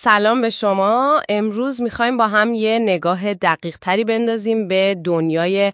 سلام به شما. امروز میخوایم با هم یه نگاه دقیق تری بندازیم به دنیای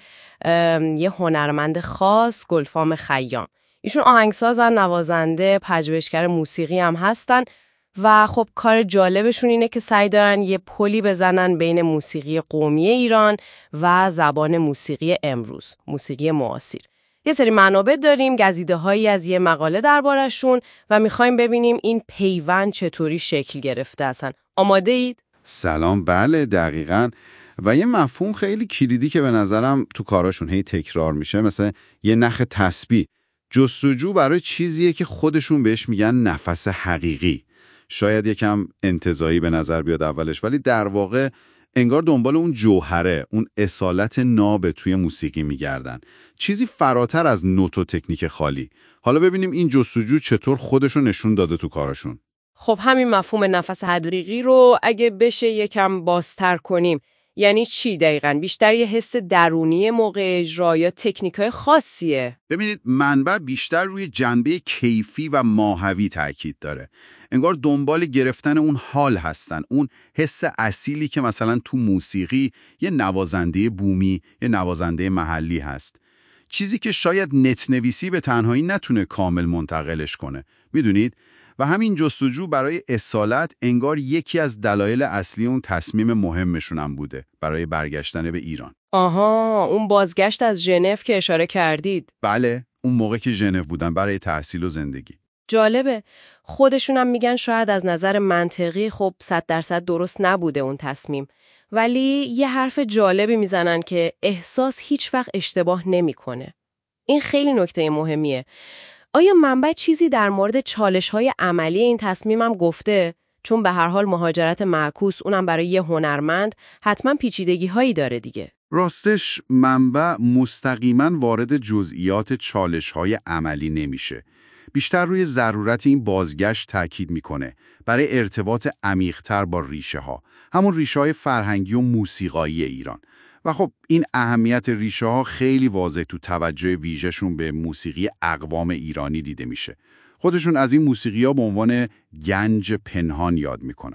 یه هنرمند خاص، گلفام خیام. ایشون آهنگسازن، نوازنده، پژوهشگر موسیقی هم هستن و خب کار جالبشون اینه که سعی دارن یه پلی بزنن بین موسیقی قومی ایران و زبان موسیقی امروز، موسیقی معاصر. یه سری منابع داریم، گزیده‌هایی از یه مقاله دربارشون و می‌خوایم ببینیم این پیوند چطوری شکل گرفته اصلا. آماده اید؟ سلام، بله دقیقاً. و یه مفهوم خیلی کلیدی که به نظرم تو کاراشون هی تکرار میشه، مثل یه نخ تسبیح. جستجو برای چیزیه که خودشون بهش میگن نفس حقیقی. شاید یکم انتزاعی به نظر بیاد اولش، ولی در واقع انگار دنبال اون جوهره، اون اصالت ناب توی موسیقی میگردن. چیزی فراتر از نوت و تکنیک خالی. حالا ببینیم این جستجو چطور خودشون نشون داده تو کاراشون. خب همین مفهوم نفس حقیقی رو اگه بشه یکم بازتر کنیم، یعنی چی دقیقاً؟ بیشتر یه حس درونی موقع اجرا یا تکنیکای خاصیه؟ ببینید، منبع بیشتر روی جنبه کیفی و ماهوی تاکید داره. انگار دنبال گرفتن اون حال هستن، اون حس اصیلی که مثلا تو موسیقی یه نوازنده بومی، یه نوازنده محلی هست. چیزی که شاید نت‌نویسی به تنهایی نتونه کامل منتقلش کنه. میدونید؟ و همین جستجو برای اصالت انگار یکی از دلایل اصلی اون تصمیم مهمشون هم بوده برای برگشتن به ایران. آها، اون بازگشت از ژنو که اشاره کردید. بله، اون موقع که ژنو بودن برای تحصیل و زندگی. جالبه. خودشون هم میگن شاید از نظر منطقی خب 100% درست نبوده اون تصمیم. ولی یه حرف جالبی میزنن که احساس هیچ وقت اشتباه نمیکنه. این خیلی نکته مهمیه. آیا منبع چیزی در مورد چالش‌های عملی این تصمیمم گفته؟ چون به هر حال مهاجرت معکوس، اونم برای یه هنرمند، حتما پیچیدگی‌هایی داره دیگه. راستش منبع مستقیما وارد جزئیات چالش‌های عملی نمیشه. بیشتر روی ضرورت این بازگشت تاکید میکنه برای ارتباط عمیق‌تر با ریشه‌ها، همون ریشه‌های فرهنگی و موسیقایی ایران. و خب این اهمیت ریشه‌ها خیلی واضح تو توجه ویژه‌شون به موسیقی اقوام ایرانی دیده میشه. خودشون از این موسیقی‌ها به عنوان گنج پنهان یاد میکنن.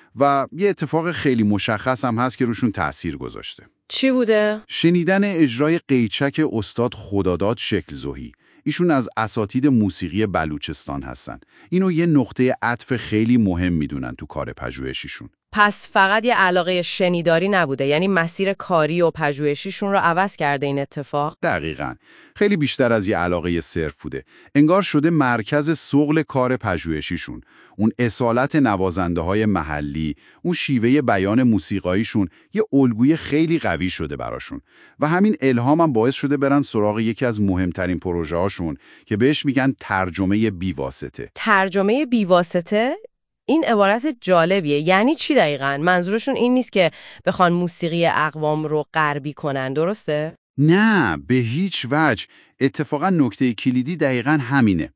و یه اتفاق خیلی مشخص هم هست که روشون تأثیر گذاشته. چی بوده؟ شنیدن اجرای قیچک استاد خداداد شکل‌زهی. ایشون از اساتید موسیقی بلوچستان هستن. اینو یه نقطه عطف خیلی مهم میدونن تو کار پژوهشیشون. پس فقط یه علاقه شنیداری نبوده، یعنی مسیر کاری و پژوهشیشون رو عوض کرده این اتفاق؟ دقیقاً. خیلی بیشتر از یه علاقه صرف بوده. انگار شده مرکز شغل کار پژوهشیشون. اون اصالت نوازنده‌های محلی، اون شیوه بیان موسیقاییشون یه الگوی خیلی قوی شده براشون. و همین الهام هم باعث شده برن سراغ یکی از مهمترین پروژه‌هاشون که بهش میگن ترجمه بی‌واسطه. ترجمه بی‌واسطه؟ این عبارت جالبیه. یعنی چی دقیقاً؟ منظورشون این نیست که بخوان موسیقی اقوام رو غربی کنن، درسته؟ نه، به هیچ وجه. اتفاقا نکته کلیدی دقیقاً همینه.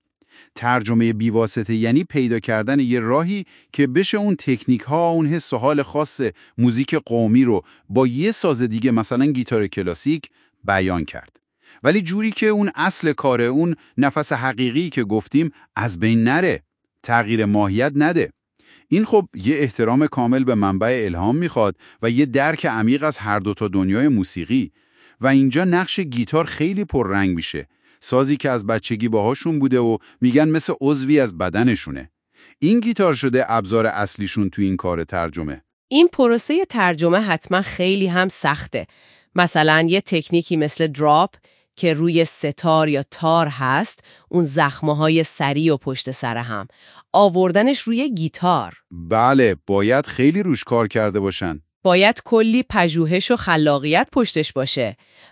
ترجمه بی‌واسطه یعنی پیدا کردن یه راهی که بشه اون تکنیک ها، اون حس و حال خاص موزیک قومی رو با یه ساز دیگه، مثلا گیتار کلاسیک، بیان کرد. ولی جوری که اون اصل کاره، اون نفس حقیقی که گفتیم، از بین نره، تغییر ماهیت نده. این خب یه احترام کامل به منبع الهام میخواد و یه درک عمیق از هر دوتا دنیای موسیقی. و اینجا نقش گیتار خیلی پررنگ میشه. سازی که از بچگی باهاشون بوده و میگن مثل عضوی از بدنشونه. این گیتار شده ابزار اصلیشون تو این کار ترجمه. این پروسه ترجمه حتما خیلی هم سخته. مثلا یه تکنیکی مثل دراپ که روی ستار یا تار هست، اون زخمه‌های سری و پشت سر هم، آوردنش روی گیتار. بله، باید خیلی روش کار کرده باشن. باید کلی پژوهش و خلاقیت پشتش باشه.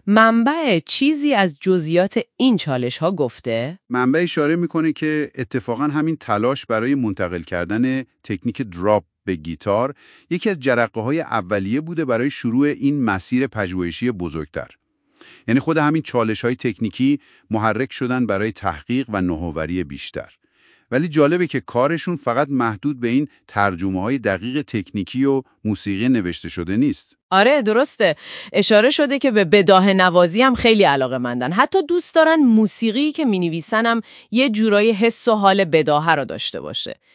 منبع چیزی از جزئیات این چالش‌ها گفته؟ منبع اشاره میکنه که اتفاقا همین تلاش برای منتقل کردن تکنیک دراپ به گیتار یکی از جرقه‌های اولیه بوده برای شروع این مسیر پژوهشی بزرگتر. یعنی خود همین چالش‌های تکنیکی محرک شدن برای تحقیق و نوآوری بیشتر. ولی جالبه که کارشون فقط محدود به این ترجمه‌های دقیق تکنیکی و موسیقی نوشته شده نیست. آره درسته. اشاره شده که به بداهه نوازی هم خیلی علاقه‌مندن. حتی دوست دارن موسیقی که می‌نویسن هم یه جورای حس و حال بداهه رو داشته باشه.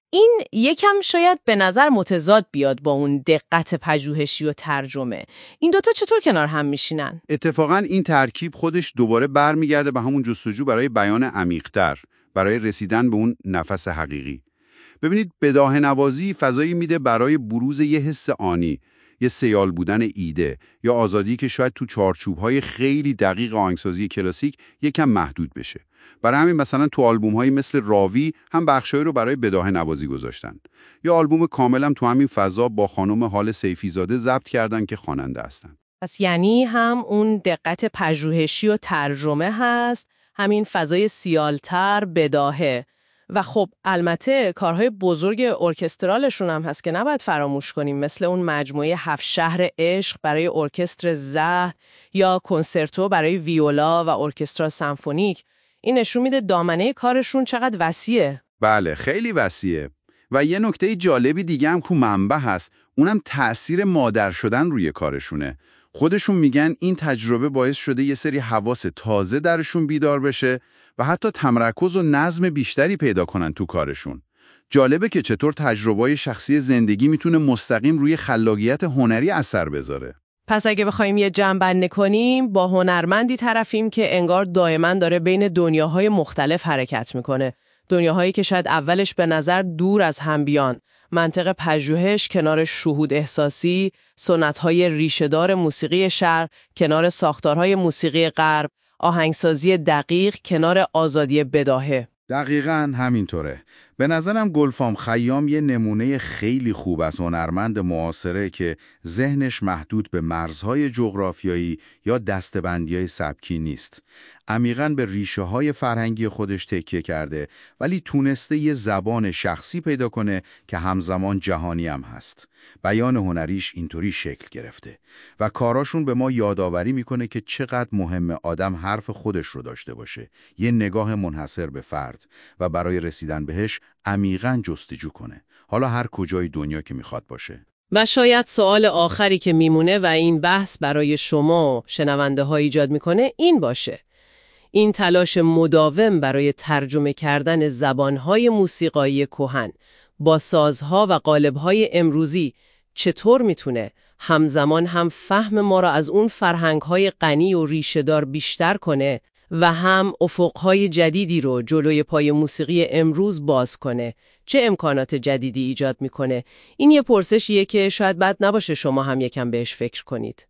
این یکم شاید به نظر متضاد بیاد با اون دقت پژوهشی و ترجمه. این دوتا چطور کنار هم میشینن؟ اتفاقاً این ترکیب خودش دوباره برمیگرده به همون جستجو برای بیان عمیق‌تر، برای رسیدن به اون نفس حقیقی. ببینید بداهه‌نوازی فضایی میده برای بروز یه حس آنی، یه سیال بودن ایده یا آزادی که شاید تو چارچوب‌های خیلی دقیق آهنگسازی کلاسیک یکم محدود بشه. برای همین مثلا تو آلبوم‌هایی مثل راوی هم بخشایی رو برای بداهه‌نوازی گذاشتن. یا آلبوم کاملم تو همین فضا با خانم حال سیفیزاده ضبط کردن که خواننده هستن. پس یعنی هم اون دقت پژوهشی و ترجمه هست، همین فضای سیالتر بداهه. و خب البته کارهای بزرگ ارکسترالشون هم هست که نباید فراموش کنیم، مثل اون مجموعه 7 شهر عشق برای ارکستر زه یا کنسرتو برای ویولا و ارکسترا سمفونیک. این نشون میده دامنه کارشون چقدر وسیعه. بله خیلی وسیعه. و یه نکته جالبی دیگه هم که منبع هست، اونم تأثیر مادر شدن روی کارشونه. خودشون میگن این تجربه باعث شده یه سری حواس تازه درشون بیدار بشه و حتی تمرکز و نظم بیشتری پیدا کنن تو کارشون. جالبه که چطور تجربه‌های شخصی زندگی میتونه مستقیم روی خلاقیت هنری اثر بذاره. پس اگه بخوایم یه جمع‌بندی کنیم، با هنرمندی طرفیم که انگار دائما داره بین دنیاهای مختلف حرکت میکنه. دنیاهایی که شاید اولش به نظر دور از هم بیان. منطق پژوهش کنار شهود احساسی، سنت‌های ریشه‌دار موسیقی شرق کنار ساختارهای موسیقی غرب، آهنگسازی دقیق کنار آزادی بداهه. دقیقاً همینطوره. به نظرم گلفام خیام یه نمونه خیلی خوب از هنرمند معاصره که ذهنش محدود به مرزهای جغرافیایی یا دسته‌بندی‌های سبکی نیست. عمیقاً به ریشه‌های فرهنگی خودش تکیه کرده ولی تونسته یه زبان شخصی پیدا کنه که همزمان جهانی هم هست. بیان هنریش اینطوری شکل گرفته و کاراشون به ما یادآوری میکنه که چقدر مهمه آدم حرف خودش رو داشته باشه، یه نگاه منحصر به فرد و برای رسیدن بهش عمیقاً جستجو کنه، حالا هر کجای دنیا که میخواد باشه. و شاید سوال آخری که میمونه و این بحث برای شما شنونده ها ایجاد میکنه این باشه: این تلاش مداوم برای ترجمه کردن زبانهای موسیقایی کهن با سازها و قالب‌های امروزی چطور میتونه همزمان هم فهم ما را از اون فرهنگ‌های غنی و ریشه‌دار بیشتر کنه و هم افق‌های جدیدی رو جلوی پای موسیقی امروز باز کنه؟ چه امکانات جدیدی ایجاد میکنه؟ این یه پرسشیه که شاید بد نباشه شما هم یکم بهش فکر کنید.